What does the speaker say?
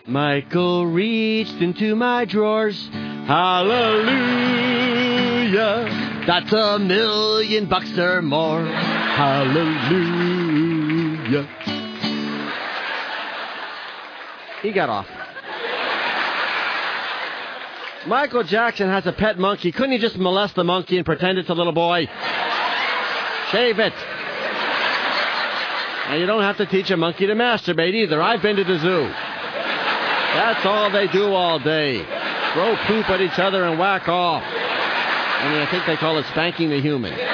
Michael reached into my drawers. Hallelujah. That's $1 million or more. Hallelujah. He got off. Michael Jackson has a pet monkey. Couldn't he just molest the monkey and pretend it's a little boy? Shave it. And you don't have to teach a monkey to masturbate either. I've been to the zoo. That's all they do all day. Throw poop at each other and whack off. I think they call it spanking the human.